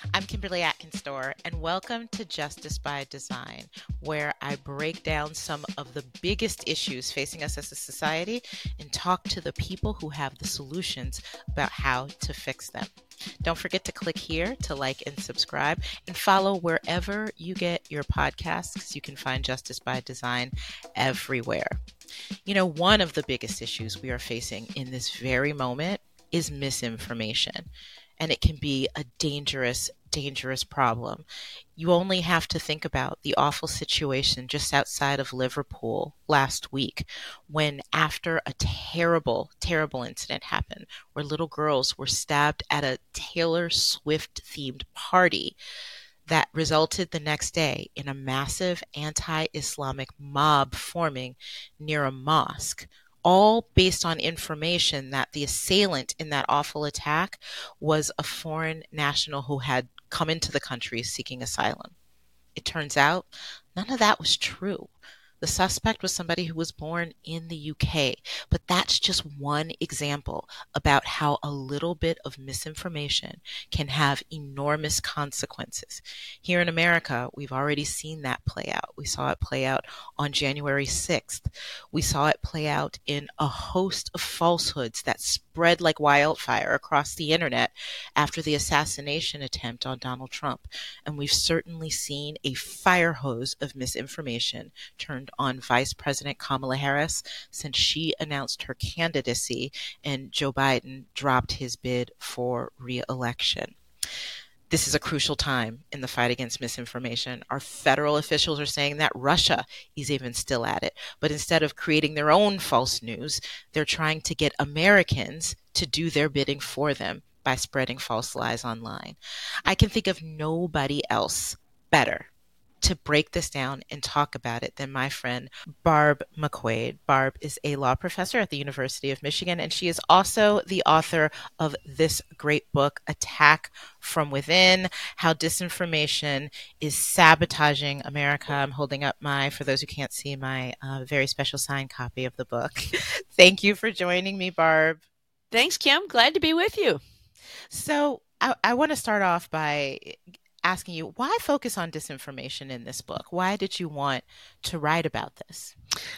I'm Kimberly Atkinstor, and welcome to Justice by Design, where I break down some of the biggest issues facing us as a society and talk to the people who have the solutions about how to fix them. Don't forget to click here to like and subscribe and follow wherever you get your podcasts, because you can find Justice by Design everywhere. You know, one of the biggest issues we are facing in this very moment is misinformation. And it can be a dangerous, dangerous problem. You only have to think about the awful situation just outside of Liverpool last week when, after a terrible, terrible incident happened where little girls were stabbed at a Taylor Swift themed party, that resulted the next day in a massive anti-Islamic mob forming near a mosque, all based on information that the assailant in that awful attack was a foreign national who had come into the country seeking asylum. It turns out none of that was true. The suspect was somebody who was born in the UK, but that's just one example about how a little bit of misinformation can have enormous consequences. Here in America, we've already seen that play out. We saw it play out on January 6th. We saw it play out in a host of falsehoods that spread like wildfire across the internet after the assassination attempt on Donald Trump. And we've certainly seen a fire hose of misinformation turned on Vice President Kamala Harris since she announced her candidacy and Joe Biden dropped his bid for re-election. This is a crucial time in the fight against misinformation. Our federal officials are saying that Russia is even still at it. But instead of creating their own false news, they're trying to get Americans to do their bidding for them by spreading false lies online. I can think of nobody else better to break this down and talk about it than my friend Barb McQuade. Barb is a law professor at the University of Michigan, and she is also the author of this great book, Attack from Within: How Disinformation is Sabotaging America. I'm holding up for those who can't see, my very special signed copy of the book. Thank you for joining me, Barb. Thanks, Kim. Glad to be with you. So I want to start off by asking you, why focus on disinformation in this book? Why did you want to write about this?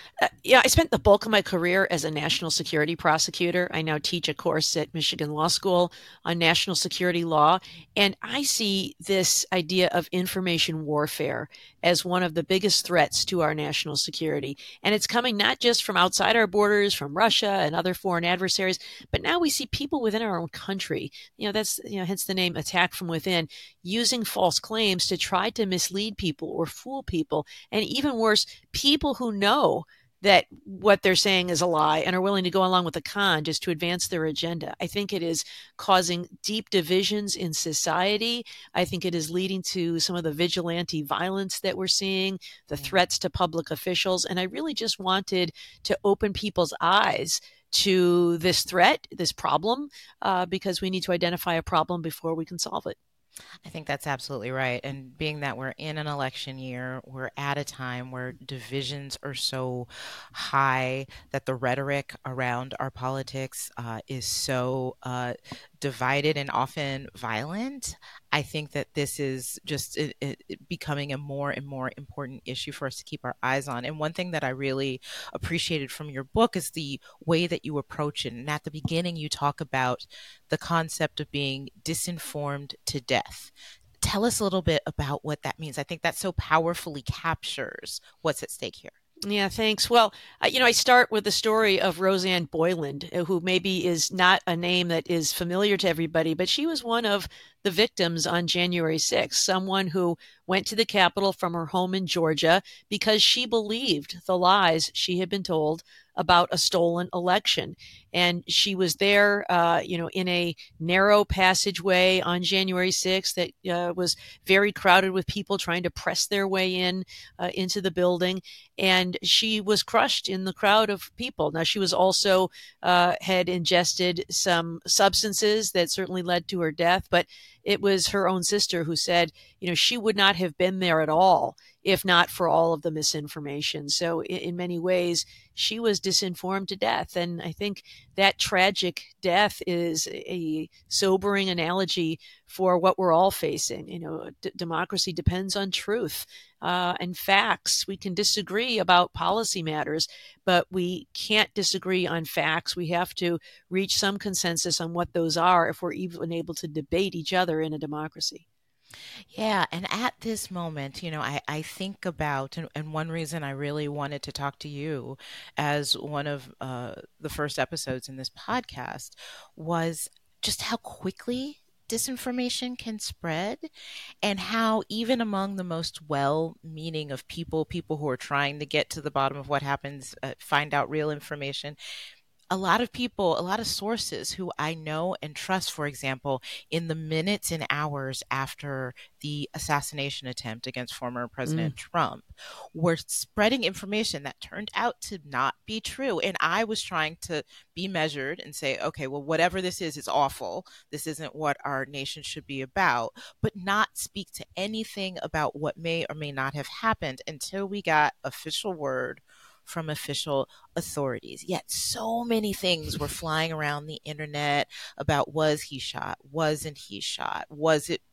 I spent the bulk of my career as a national security prosecutor. I now teach a course at Michigan Law School on national security law. And I see this idea of information warfare as one of the biggest threats to our national security. And it's coming not just from outside our borders, from Russia and other foreign adversaries, but now we see people within our own country. That's hence the name Attack from Within, using false claims to try to mislead people or fool people. And even worse, people who know that what they're saying is a lie and are willing to go along with the con just to advance their agenda. I think it is causing deep divisions in society. I think it is leading to some of the vigilante violence that we're seeing, the threats to public officials. And I really just wanted to open people's eyes to this threat, this problem, because we need to identify a problem before we can solve it. I think that's absolutely right. And being that we're in an election year, we're at a time where divisions are so high, that the rhetoric around our politics is so divided and often violent. I think that this is just becoming a more and more important issue for us to keep our eyes on. And one thing that I really appreciated from your book is the way that you approach it. And at the beginning, you talk about the concept of being disinformed to death. Tell us a little bit about what that means. I think that so powerfully captures what's at stake here. Yeah, thanks. Well, I start with the story of Rosanne Boyland, who maybe is not a name that is familiar to everybody, but she was one of the victims on January 6th, someone who went to the Capitol from her home in Georgia because she believed the lies she had been told about a stolen election. And she was there, in a narrow passageway on January 6th that was very crowded with people trying to press their way into the building. And she was crushed in the crowd of people. Now, she was also had ingested some substances that certainly led to her death, but it was her own sister who said, she would not have been there at all if not for all of the misinformation. So in many ways, she was disinformed to death. And I think that tragic death is a sobering analogy for what we're all facing. Democracy depends on truth and facts. We can disagree about policy matters, but we can't disagree on facts. We have to reach some consensus on what those are if we're even able to debate each other in a democracy. Yeah, and at this moment, I think about, and one reason I really wanted to talk to you as one of the first episodes in this podcast was just how quickly disinformation can spread, and how even among the most well-meaning of people who are trying to get to the bottom of what happens, find out real information, a lot of people, a lot of sources who I know and trust, for example, in the minutes and hours after the assassination attempt against former President Trump, were spreading information that turned out to not be true. And I was trying to be measured and say, okay, well, whatever this is awful. This isn't what our nation should be about, but not speak to anything about what may or may not have happened until we got official word from official authorities. Yet so many things were flying around the internet about, was he shot? Wasn't he shot? Was it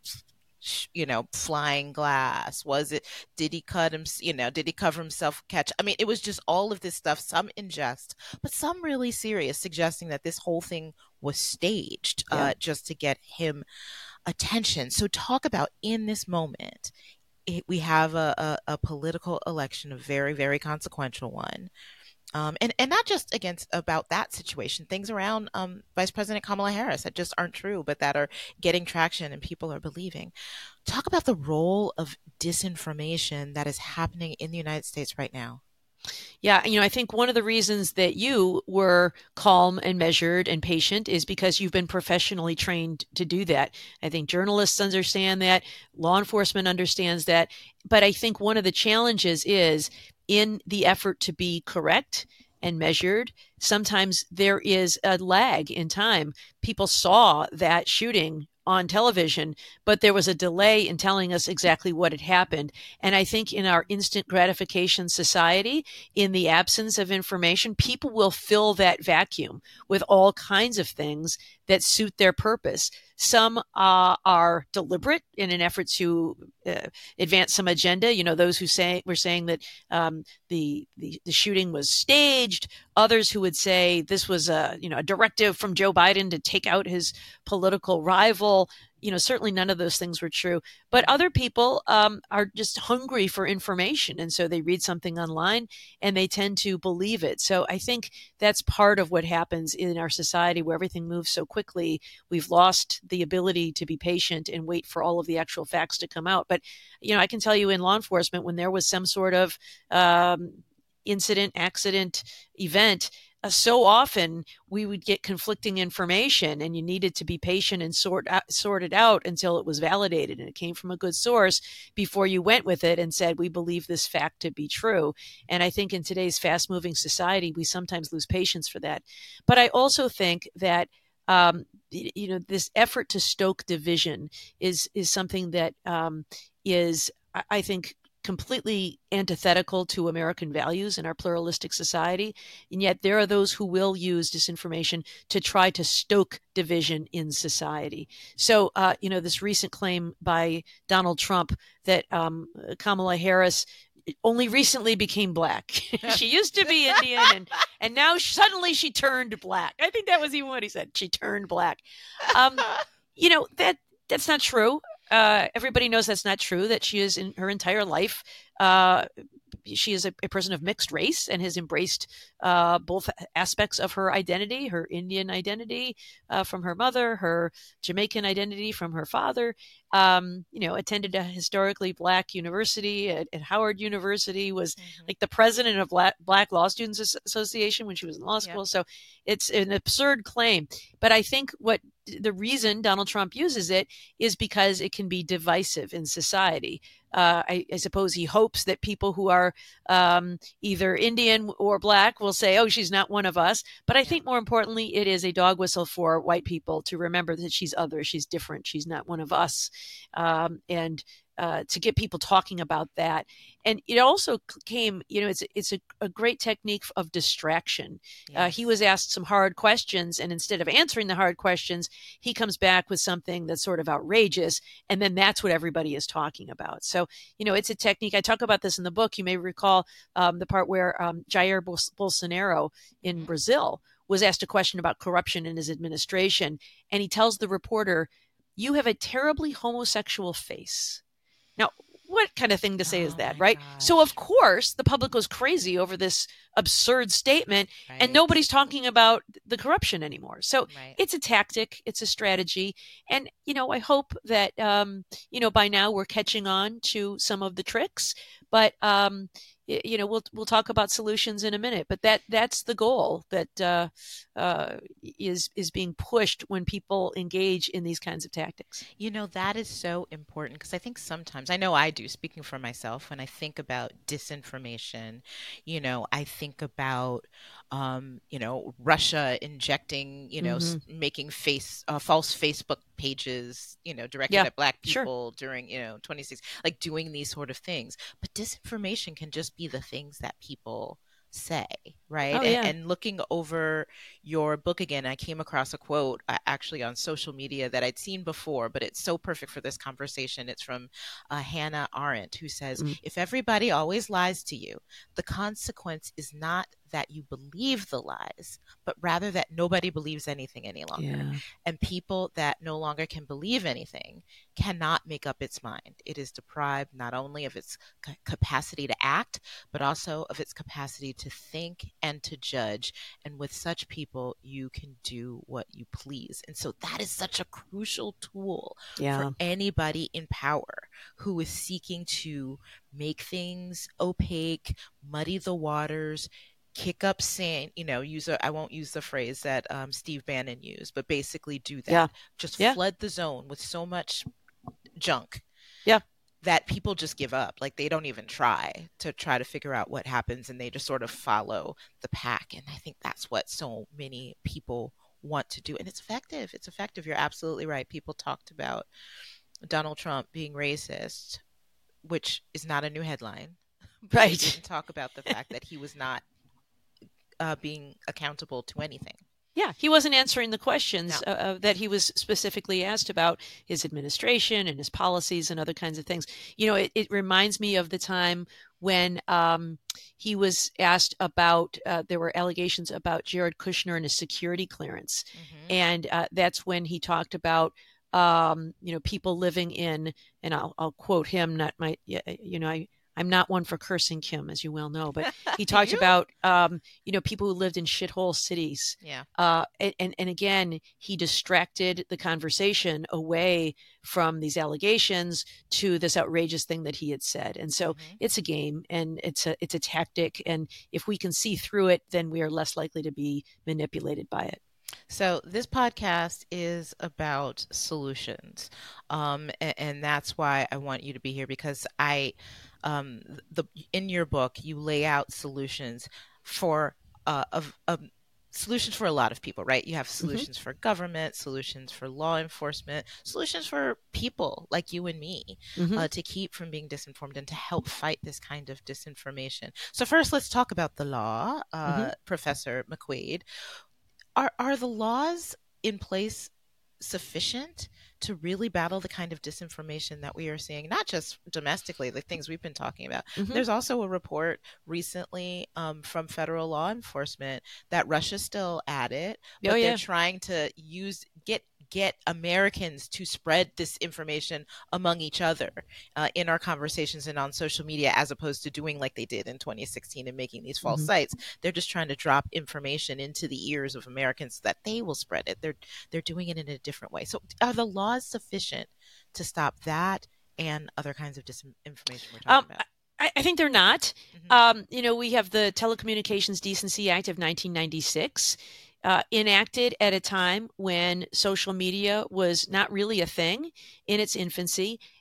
flying glass? Did he cut him, did he cover himself catch? I mean, it was just all of this stuff, some in jest, but some really serious, suggesting that this whole thing was staged just to get him attention. So talk about, in this moment, we have a political election, a very, very consequential one. And not just about that situation, things around Vice President Kamala Harris that just aren't true, but that are getting traction and people are believing. Talk about the role of disinformation that is happening in the United States right now. Yeah, I think one of the reasons that you were calm and measured and patient is because you've been professionally trained to do that. I think journalists understand that, law enforcement understands that. But I think one of the challenges is, in the effort to be correct and measured, sometimes there is a lag in time. People saw that shooting on television, but there was a delay in telling us exactly what had happened. And I think in our instant gratification society, in the absence of information, people will fill that vacuum with all kinds of things that suit their purpose. Some are deliberate in an effort to advance some agenda. Those who were saying that the shooting was staged. Others who would say this was a directive from Joe Biden to take out his political rival. Certainly none of those things were true. But other people are just hungry for information. And so they read something online and they tend to believe it. So I think that's part of what happens in our society, where everything moves so quickly. We've lost the ability to be patient and wait for all of the actual facts to come out. But, I can tell you, in law enforcement, when there was some sort of incident, accident, event, so often we would get conflicting information, and you needed to be patient and sort it out until it was validated and it came from a good source before you went with it and said, we believe this fact to be true. And I think in today's fast-moving society, we sometimes lose patience for that. But I also think that this effort to stoke division is something that is, I think, completely antithetical to American values in our pluralistic society. And yet there are those who will use disinformation to try to stoke division in society. So, this recent claim by Donald Trump that Kamala Harris only recently became black. She used to be Indian and now suddenly she turned black. I think that was even what he said. She turned black. That's not true. Everybody knows that's not true, that she is, in her entire life, she is a person of mixed race and has embraced both aspects of her identity, her Indian identity from her mother, her Jamaican identity from her father. Attended a historically black university at Howard University, was like the president of Black Law Students Association when she was in law school. Yep. So it's an absurd claim. But I think the reason Donald Trump uses it is because it can be divisive in society. I suppose he hopes that people who are either Indian or black will say, oh, she's not one of us. But I think more importantly, it is a dog whistle for white people to remember that she's other, she's different, she's not one of us. And to get people talking about that. And it also came, it's a great technique of distraction. Yes. He was asked some hard questions, and instead of answering the hard questions, he comes back with something that's sort of outrageous, and then that's what everybody is talking about. So, it's a technique. I talk about this in the book. You may recall the part where Jair Bolsonaro in Brazil was asked a question about corruption in his administration, and he tells the reporter, "You have a terribly homosexual face." Now, what kind of thing to say is that, right? Gosh. So, of course, the public goes crazy over this absurd statement, and nobody's talking about the corruption anymore. So it's a tactic, it's a strategy. And, I hope that, by now we're catching on to some of the tricks. But, we'll talk about solutions in a minute. But that's the goal that is being pushed when people engage in these kinds of tactics. That is so important, because I think sometimes, I know I do, speaking for myself, when I think about disinformation, I think about, Russia injecting, making false Facebook pages, directed at Black people during, 26, like doing these sort of things. But disinformation can just be the things that people say, right? And looking over your book again, I came across a quote actually on social media that I'd seen before, but it's so perfect for this conversation. It's from Hannah Arendt, who says, "If everybody always lies to you, the consequence is not that you believe the lies, but rather that nobody believes anything any longer. And people that no longer can believe anything cannot make up its mind. It is deprived not only of its capacity to act, but also of its capacity to think and to judge. And with such people, you can do what you please." And so that is such a crucial tool for anybody in power who is seeking to make things opaque, muddy the waters, kick up sand, I won't use the phrase that Steve Bannon used, but basically do that. Just flood the zone with so much junk that people just give up. Like, they don't even try to figure out what happens, and they just sort of follow the pack. And I think that's what so many people want to do. And it's effective. It's effective. You're absolutely right. People talked about Donald Trump being racist, which is not a new headline. But they didn't talk about the fact that he was not being accountable to anything. Yeah, he wasn't answering the questions that he was specifically asked about his administration and his policies and other kinds of things. It reminds me of the time when he was asked about, there were allegations about Jared Kushner and his security clearance. And that's when he talked about, people living in, and I'll quote him, not my, I'm not one for cursing Kim, as you well know, but he talked about, people who lived in shithole cities. And again, he distracted the conversation away from these allegations to this outrageous thing that he had said. And so it's a game, and it's a tactic. And if we can see through it, then we are less likely to be manipulated by it. So this podcast is about solutions. And that's why I want you to be here, because in your book, you lay out solutions for solutions for a lot of people, right? You have solutions for government, solutions for law enforcement, solutions for people like you and me to keep from being disinformed and to help fight this kind of disinformation. So first, let's talk about the law, Professor McQuaid. Are the laws in place sufficient to really battle the kind of disinformation that we are seeing, not just domestically, the things we've been talking about? There's also a report recently from federal law enforcement that Russia's still at it, but they're trying to get Americans to spread this information among each other in our conversations and on social media, as opposed to doing like they did in 2016 and making these false sites. They're just trying to drop information into the ears of Americans so that they will spread it. They're doing it in a different way. So are the laws sufficient to stop that and other kinds of disinformation we're talking about? I think they're not. We have the Telecommunications Decency Act of 1996. Enacted at a time when social media was not really a thing in its infancy.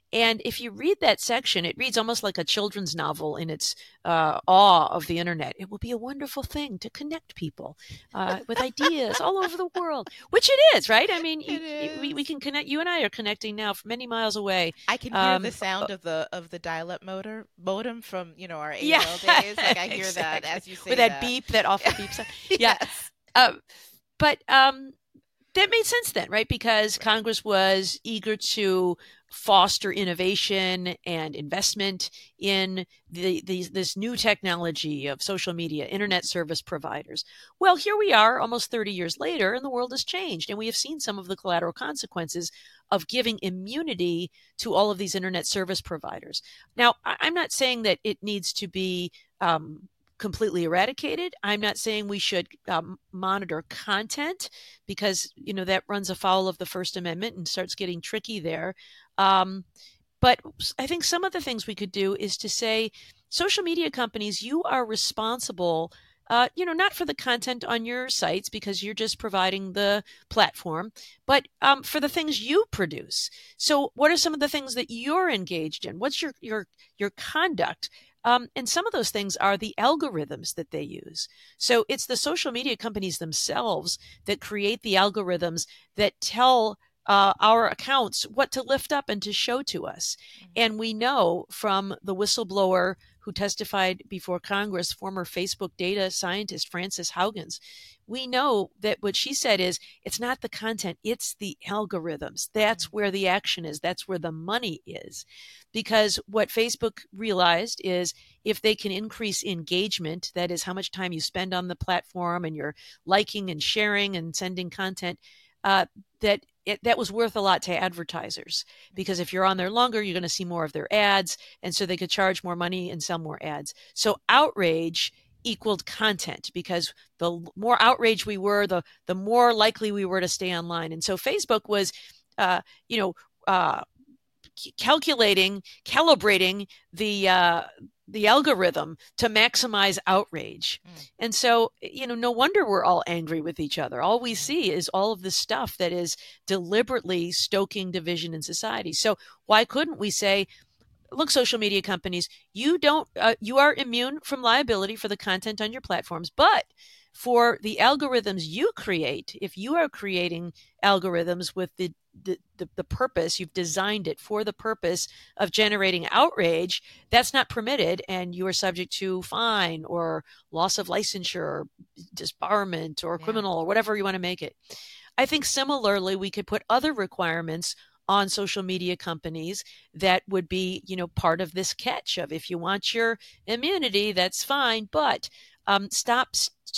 And if you read that section, it reads almost like a children's novel in its awe of the internet. It will be a wonderful thing to connect people with ideas all over the world, which it is, right? I mean, we can connect. You and I are connecting now from many miles away. I can hear the sound of the dial-up modem from, our Yeah, AOL days. Like I hear that exactly. as you say With that beep, that awful beep sound. Yeah. Yes. But that made sense then, right? Because Congress was eager to foster innovation and investment in this new technology of social media, internet service providers. Well, here we are almost 30 years later, and the world has changed. And we have seen some of the collateral consequences of giving immunity to all of these internet service providers. Now, I'm not saying that it needs to be completely eradicated. I'm not saying we should monitor content because, that runs afoul of the First Amendment and starts getting tricky there. But I think some of the things we could do is to say, social media companies, you are responsible, not for the content on your sites because you're just providing the platform, but for the things you produce. So what are some of the things that you're engaged in? What's your conduct? And some of those things are the algorithms that they use. So it's the social media companies themselves that create the algorithms that tell our accounts what to lift up and to show to us. Mm-hmm. And we know from the whistleblower who testified before Congress, former Facebook data scientist Frances Haugens, we know that what she said is it's not the content, it's the algorithms. That's where the action is. That's where the money is. Because what Facebook realized is if they can increase engagement, that is how much time you spend on the platform and you're liking and sharing and sending content, that was worth a lot to advertisers, because if you're on there longer, you're going to see more of their ads. And so they could charge more money and sell more ads. So outrage equaled content, because the more outraged we were, the more likely we were to stay online. And so Facebook was, calibrating the algorithm to maximize outrage. And so, no wonder we're all angry with each other. All we see is all of this stuff that is deliberately stoking division in society. So why couldn't we say, look, social media companies, you are immune from liability for the content on your platforms, but for the algorithms you create, if you are creating algorithms with the purpose, you've designed it for the purpose of generating outrage, that's not permitted, and you are subject to fine or loss of licensure or disbarment or criminal or whatever you want to make it. I think similarly, we could put other requirements on social media companies that would be, part of this catch of, if you want your immunity, that's fine, but stop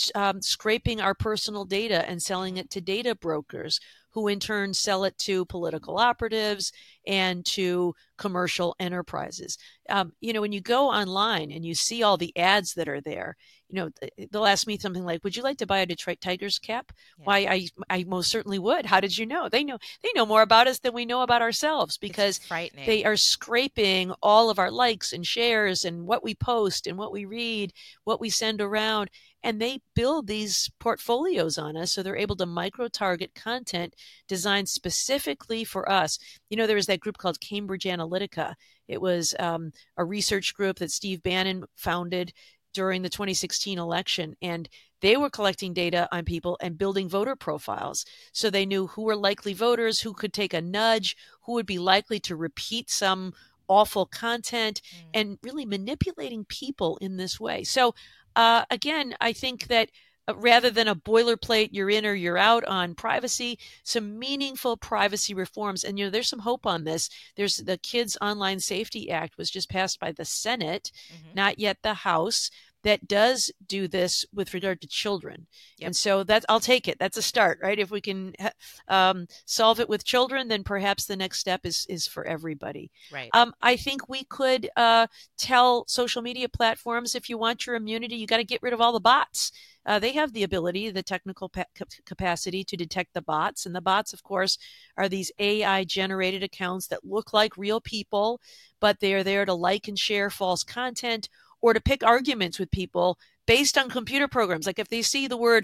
scraping our personal data and selling it to data brokers, who in turn sell it to political operatives and to commercial enterprises. When you go online and you see all the ads that are there, they'll ask me something like, would you like to buy a Detroit Tigers cap? Yeah. Why, I most certainly would. How did you know? They know more about us than we know about ourselves, because they are scraping all of our likes and shares and what we post and what we read, what we send around. And they build these portfolios on us, so they're able to micro-target content designed specifically for us. There was that group called Cambridge Analytica. It was a research group that Steve Bannon founded during the 2016 election, and they were collecting data on people and building voter profiles. So they knew who were likely voters, who could take a nudge, who would be likely to repeat some awful content, and really manipulating people in this way. So again, I think that rather than a boilerplate, you're in or you're out on privacy, some meaningful privacy reforms. And, there's some hope on this. There's the Kids Online Safety Act was just passed by the Senate, not yet the House, that does do this with regard to children. Yep. And so I'll take it. That's a start, right? If we can solve it with children, then perhaps the next step is for everybody. Right. I think we could tell social media platforms, if you want your immunity, you got to get rid of all the bots. They have the ability, the technical capacity to detect the bots. And the bots, of course, are these AI-generated accounts that look like real people, but they are there to like and share false content, or to pick arguments with people based on computer programs. Like if they see the word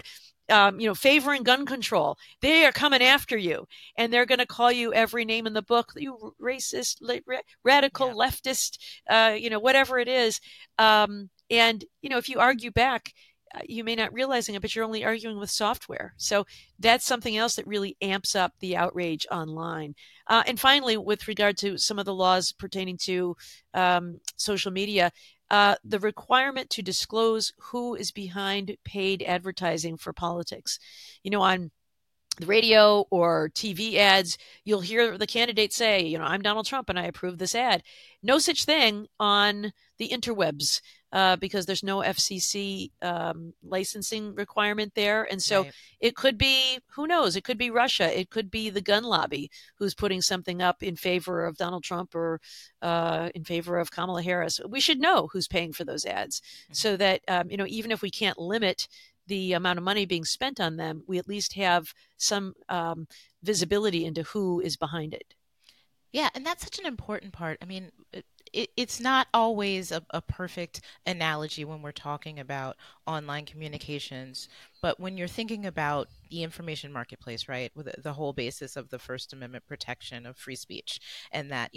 favoring gun control. They are coming after you, and they're going to call you every name in the book. You racist, radical, leftist, whatever it is. And if you argue back, you may not realizing it, but you're only arguing with software. So that's something else that really amps up the outrage online. And finally, with regard to some of the laws pertaining to social media, the requirement to disclose who is behind paid advertising for politics. On the radio or TV ads, you'll hear the candidate say, I'm Donald Trump and I approve this ad. No such thing on the interwebs because there's no FCC licensing requirement there. And so It could be, who knows, it could be Russia. It could be the gun lobby who's putting something up in favor of Donald Trump or in favor of Kamala Harris. We should know who's paying for those ads so that, even if we can't limit the amount of money being spent on them, we at least have some visibility into who is behind it. Yeah, and that's such an important part. I mean, it's not always a perfect analogy when we're talking about online communications, but when you're thinking about the information marketplace, right, with the whole basis of the First Amendment protection of free speech, and that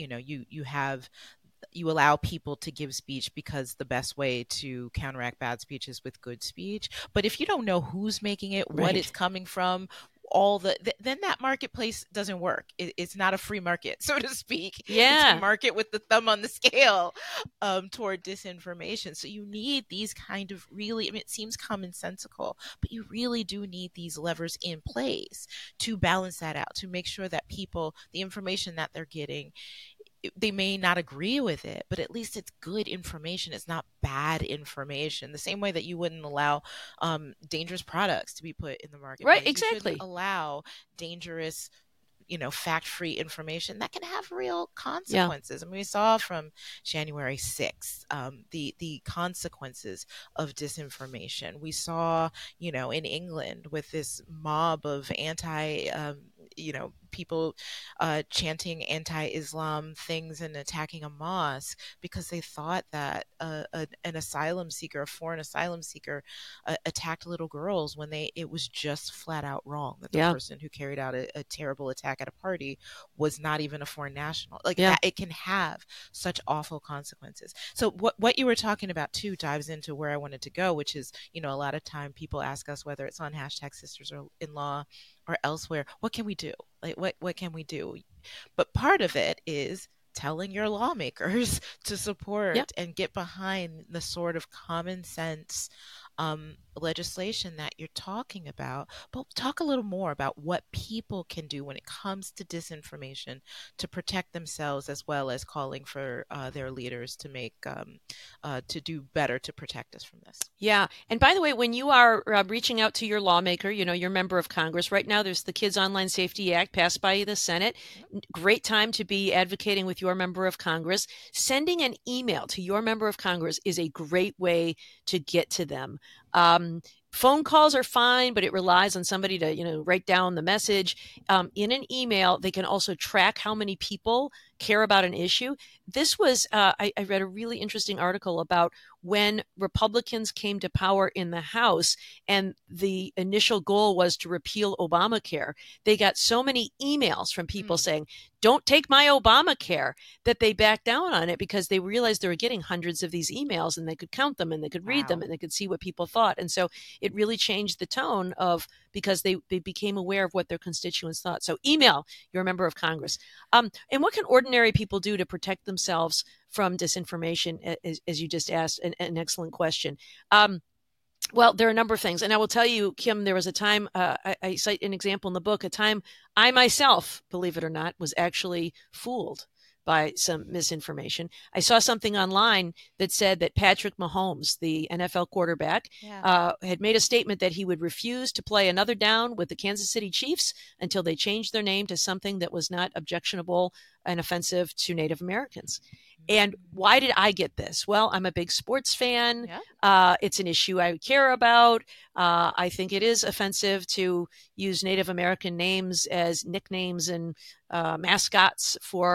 you allow people to give speech because the best way to counteract bad speech is with good speech. But if you don't know who's making it, what it's coming from, then that marketplace doesn't work. It's not a free market, so to speak. Yeah. It's a market with the thumb on the scale toward disinformation. So you need these kind of it seems commonsensical, but you really do need these levers in place to balance that out, to make sure that people, the information that they're getting, they may not agree with it, but at least it's good information. It's not bad information. The same way that you wouldn't allow dangerous products to be put in the market. Right, exactly. You shouldn't allow dangerous, fact-free information that can have real consequences. Yeah. I mean, we saw from January 6th, the consequences of disinformation. We saw, in England with this mob of people chanting anti-Islam things and attacking a mosque because they thought that an asylum seeker, a foreign asylum seeker, attacked little girls when it was just flat out wrong. That the person who carried out a terrible attack at a party was not even a foreign national. That, it can have such awful consequences. So what you were talking about too dives into where I wanted to go, which is, a lot of time people ask us, whether it's on #SistersInLaw or elsewhere, what can we do? What can we do? But part of it is telling your lawmakers to support and get behind the sort of common sense legislation that you're talking about. But talk a little more about what people can do when it comes to disinformation to protect themselves, as well as calling for their leaders to make to do better to protect us from this. Yeah. And by the way, when you are reaching out to your lawmaker, your member of Congress, right now there's the Kids Online Safety Act passed by the Senate. Great time to be advocating with your member of Congress. Sending an email to your member of Congress is a great way to get to them. Phone calls are fine, but it relies on somebody to, write down the message. In an email, they can also track how many people care about an issue. This was, I read a really interesting article about when Republicans came to power in the House and the initial goal was to repeal Obamacare. They got so many emails from people saying, don't take my Obamacare, that they backed down on it because they realized they were getting hundreds of these emails and they could count them and they could read them and they could see what people thought. And so it really changed the tone because they became aware of what their constituents thought. So email your member of Congress. And what can ordinary people do to protect themselves from disinformation, as you just asked? An excellent question. Well, there are a number of things. And I will tell you, Kim, there was a time, I cite an example in the book, a time I myself, believe it or not, was actually fooled by some misinformation. I saw something online that said that Patrick Mahomes, the NFL quarterback, had made a statement that he would refuse to play another down with the Kansas City Chiefs until they changed their name to something that was not objectionable and offensive to Native Americans. And why did I get this? Well, I'm a big sports fan. It's an issue I care about. I think it is offensive to use Native American names as nicknames and mascots for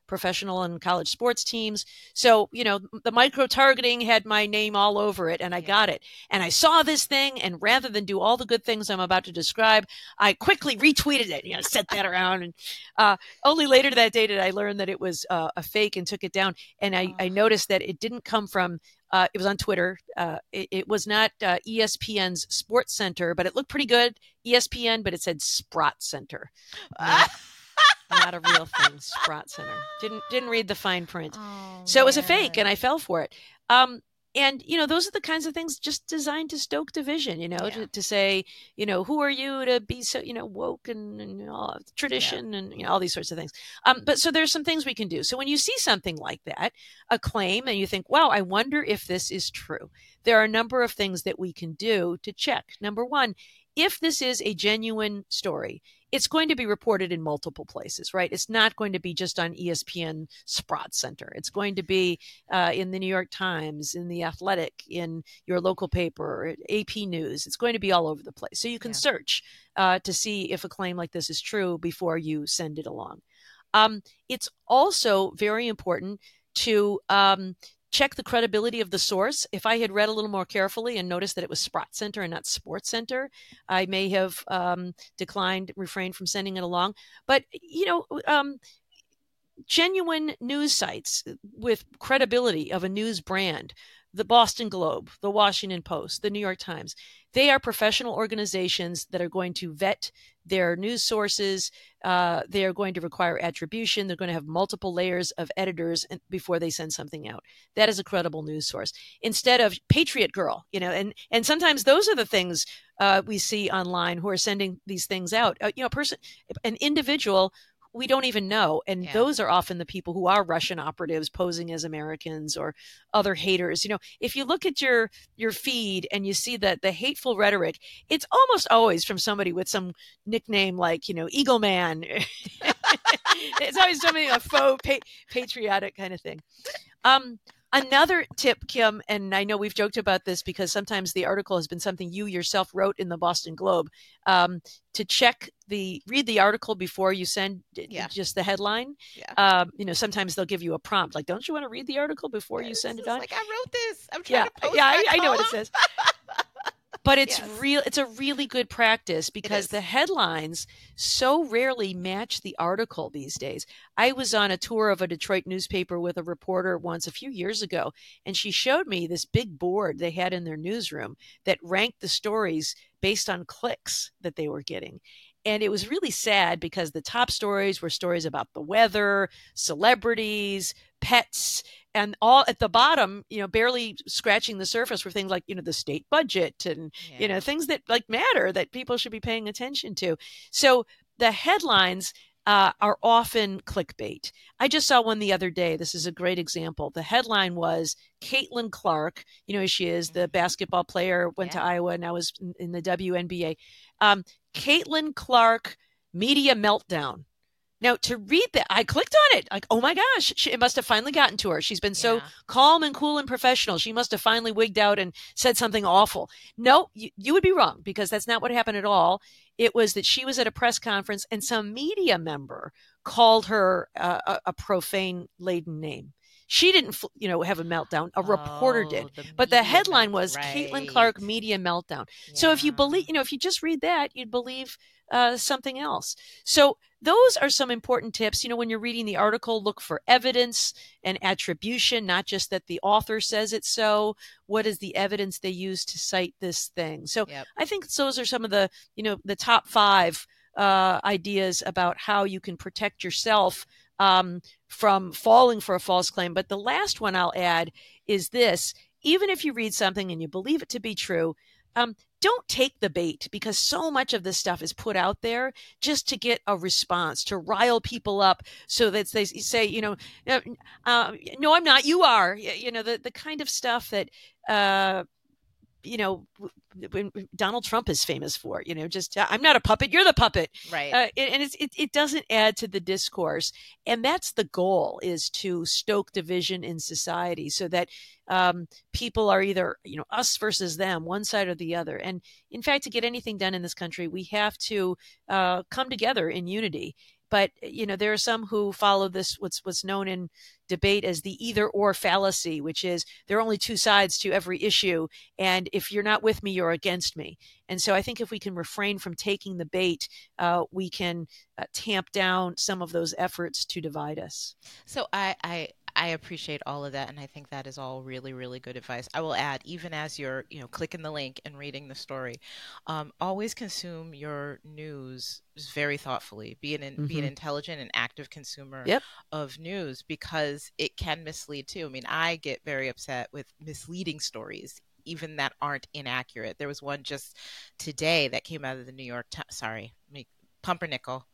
professional and college sports teams. So, the micro-targeting had my name all over it, and I got it. And I saw this thing, and rather than do all the good things I'm about to describe, I quickly retweeted it, sent that around. And only later that day did I learn that it was a fake and took it down. And I noticed that it didn't come from it was on Twitter. It was not ESPN's Sports Center, but it looked pretty good. ESPN, but it said Sprott Center. Not a real thing. Sprott Center. Didn't read the fine print. So it was a fake, and I fell for it. And, those are the kinds of things just designed to stoke division, to say, who are you to be so, woke and all, tradition and all these sorts of things. But so there's some things we can do. So when you see something like that, a claim, and you think, wow, I wonder if this is true. There are a number of things that we can do to check. Number one, if this is a genuine story, it's going to be reported in multiple places, right? It's not going to be just on ESPN Sprott Center. It's going to be in the New York Times, in the Athletic, in your local paper, AP News. It's going to be all over the place. So you can search to see if a claim like this is true before you send it along. It's also very important to check the credibility of the source. If I had read a little more carefully and noticed that it was Sprott Center and not Sports Center, I may have refrained from sending it along. But, genuine news sites with credibility of a news brand, the Boston Globe, the Washington Post, the New York Times, they are professional organizations that are going to vet their news sources. They are going to require attribution. They're going to have multiple layers of editors before they send something out. That is a credible news source. Instead of Patriot Girl, and sometimes those are the things we see online who are sending these things out. An individual we don't even know. And those are often the people who are Russian operatives posing as Americans or other haters. If you look at your feed and you see that the hateful rhetoric, it's almost always from somebody with some nickname like, Eagle Man. It's always something, a faux patriotic kind of thing. Another tip, Kim, and I know we've joked about this because sometimes the article has been something you yourself wrote in the Boston Globe, to read the article before you send just the headline. Sometimes they'll give you a prompt, like, don't you want to read the article before you send it on? Like, I wrote this. I'm trying to post I know what it says. But it's it's a really good practice because the headlines so rarely match the article these days. I was on a tour of a Detroit newspaper with a reporter once a few years ago, and she showed me this big board they had in their newsroom that ranked the stories based on clicks that they were getting. And it was really sad because the top stories were stories about the weather, celebrities, pets, and all at the bottom, barely scratching the surface were things like, the state budget and, things that like matter that people should be paying attention to. So the headlines are often clickbait. I just saw one the other day. This is a great example. The headline was Caitlin Clark, who she is, the basketball player, went to Iowa, now is in the WNBA. Caitlin Clark media meltdown. Now, to read that, I clicked on it. Like, oh my gosh, it must have finally gotten to her. She's been so calm and cool and professional. She must have finally wigged out and said something awful. No, you would be wrong because that's not what happened at all. It was that she was at a press conference and some media member called her a profane-laden name. She didn't, have a meltdown. A reporter did. But the headline was Caitlin Clark media meltdown. Yeah. So if you believe, if you just read that, you'd believe something else. So those are some important tips. When you're reading the article, look for evidence and attribution, not just that the author says it so. What is the evidence they use to cite this thing? So I think those are some of the, the top 5 ideas about how you can protect yourself from falling for a false claim. But the last one I'll add is this: even if you read something and you believe it to be true, don't take the bait, because so much of this stuff is put out there just to get a response, to rile people up so that they say, no, I'm not, you are, the kind of stuff that, Donald Trump is famous for, just, I'm not a puppet, you're the puppet. Right. And it doesn't add to the discourse. And that's the goal, is to stoke division in society so that people are either, us versus them, one side or the other. And in fact, to get anything done in this country, we have to come together in unity. But there are some who follow this what's known in debate as the either or fallacy, which is there are only two sides to every issue, and if you're not with me, you're against me. And so I think if we can refrain from taking the bait, we can tamp down some of those efforts to divide us. So I appreciate all of that, and I think that is all really, really good advice. I will add, even as you're, clicking the link and reading the story, always consume your news very thoughtfully. Be an intelligent and active consumer Yep. of news, because it can mislead too. I mean, I get very upset with misleading stories, even that aren't inaccurate. There was one just today that came out of the New York Times. Sorry, pumpernickel.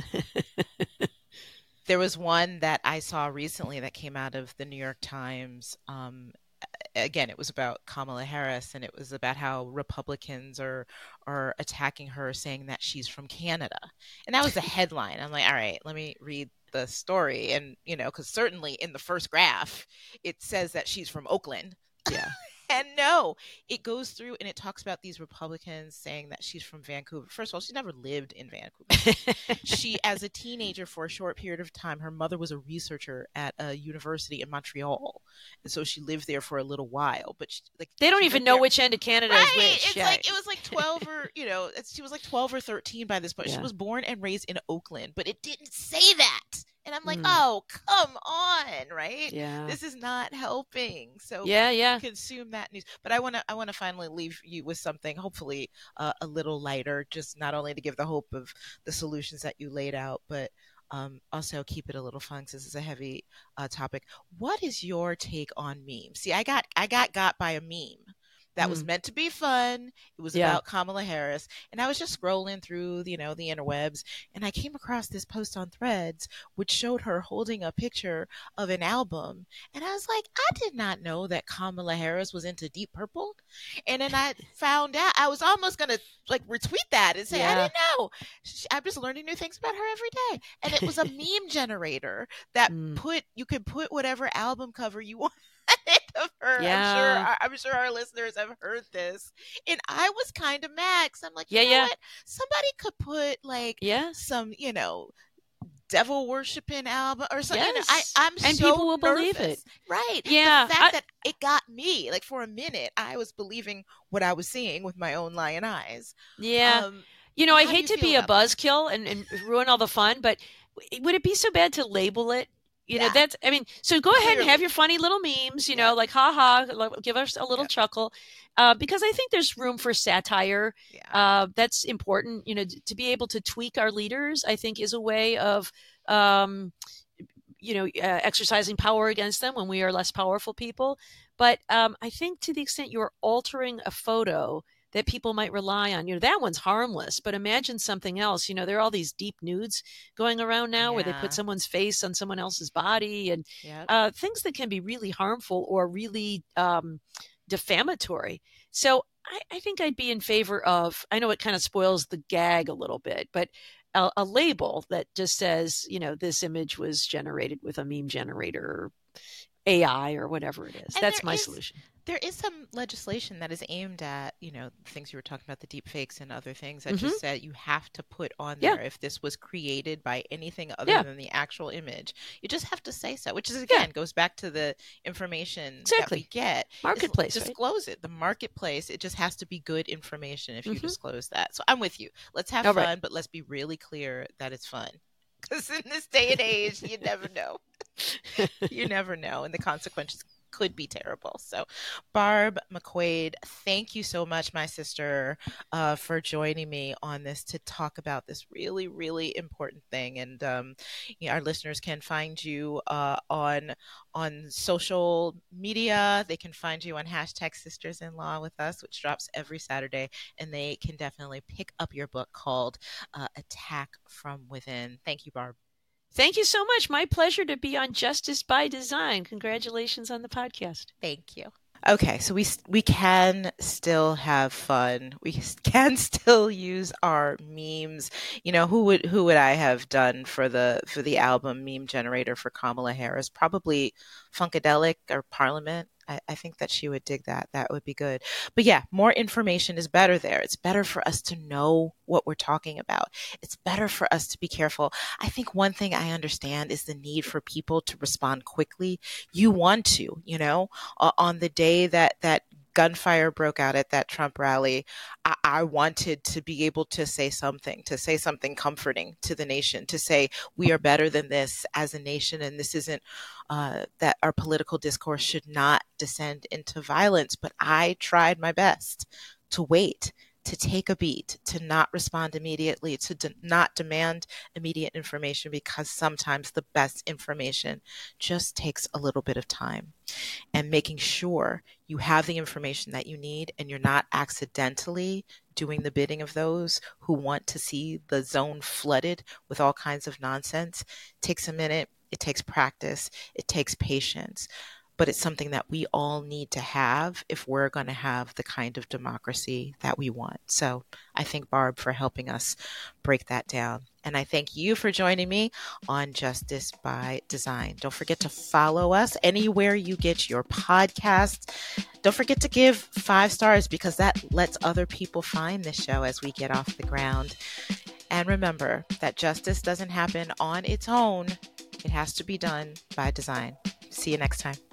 There was one that I saw recently that came out of the New York Times. Again, it was about Kamala Harris, and it was about how Republicans are attacking her, saying that she's from Canada. And that was the headline. I'm like, all right, let me read the story. And, because certainly in the first graph, it says that she's from Oakland. Yeah. And no, it goes through and it talks about these Republicans saying that she's from Vancouver. First of all, she never lived in Vancouver. She, as a teenager, for a short period of time, her mother was a researcher at a university in Montreal. And so she lived there for a little while. But they don't even know which end of Canada is which. It was like 12 or, she was like 12 or 13 by this point. Yeah. She was born and raised in Oakland, but it didn't say that. And I'm like, oh, come on, right? Yeah. This is not helping. So consume that news. But I want to finally leave you with something, hopefully a little lighter, just not only to give the hope of the solutions that you laid out, but also keep it a little fun, because this is a heavy topic. What is your take on memes? See, I got by a meme that was meant to be fun. It was about Kamala Harris. And I was just scrolling through, the interwebs, and I came across this post on Threads, which showed her holding a picture of an album. And I was like, I did not know that Kamala Harris was into Deep Purple. And then I found out, I was almost going to retweet that and say, I didn't know. I'm just learning new things about her every day. And it was a meme generator that you could put whatever album cover you want of her. Yeah. I'm sure our listeners have heard this. And I was kind of mad, because I'm like, you know what? Somebody could put some, devil worshiping album or something. Yes. I'm and so people will nervous. Believe it. Right. Yeah. The fact that it got me, for a minute, I was believing what I was seeing with my own lion eyes. Yeah. I hate to be a buzzkill and ruin all the fun, but would it be so bad to label it? So go ahead and have your funny little memes, like, ha, give us a little chuckle, because I think there's room for satire. That's important, to be able to tweak our leaders, I think, is a way of, exercising power against them when we are less powerful people. But I think to the extent you're altering a photo that people might rely on, that one's harmless, but imagine something else. There are all these deep nudes going around now where they put someone's face on someone else's body, and things that can be really harmful or really defamatory. So I think I'd be in favor of, I know it kind of spoils the gag a little bit, but a label that just says, this image was generated with a meme generator or AI or whatever it is. And that's my solution. There is some legislation that is aimed at, things you were talking about, the deep fakes and other things that just said you have to put on there if this was created by anything other than the actual image. You just have to say so, which is, again, goes back to the information that we get. Marketplace, disclose it. The marketplace, it just has to be good information if you disclose that. So I'm with you. Let's have fun, but let's be really clear that it's fun. Because in this day and age, you never know. You never know. And the consequences could be terrible. So, Barb McQuade, thank you so much, my sister, for joining me on this to talk about this really, really important thing. And our listeners can find you on social media. They can find you on #SistersInLaw with us, which drops every Saturday. And they can definitely pick up your book called Attack from Within. Thank you, Barb. Thank you so much. My pleasure to be on Justice by Design. Congratulations on the podcast. Thank you. Okay, so we can still have fun. We can still use our memes. Who would I have done for the album meme generator for Kamala Harris? Probably Funkadelic or Parliament. I think that she would dig that. That would be good. But yeah, more information is better there. It's better for us to know what we're talking about. It's better for us to be careful. I think one thing I understand is the need for people to respond quickly. You want to, on the day that gunfire broke out at that Trump rally, I wanted to be able to say something comforting to the nation, to say we are better than this as a nation, and this isn't that our political discourse should not descend into violence. But I tried my best to wait, to take a beat, to not respond immediately, to not demand immediate information, because sometimes the best information just takes a little bit of time. And making sure you have the information that you need and you're not accidentally doing the bidding of those who want to see the zone flooded with all kinds of nonsense takes a minute. It takes practice. It takes patience. But it's something that we all need to have if we're going to have the kind of democracy that we want. So I thank Barb for helping us break that down. And I thank you for joining me on Justice by Design. Don't forget to follow us anywhere you get your podcasts. Don't forget to give 5 stars, because that lets other people find this show as we get off the ground. And remember that justice doesn't happen on its own. It has to be done by design. See you next time.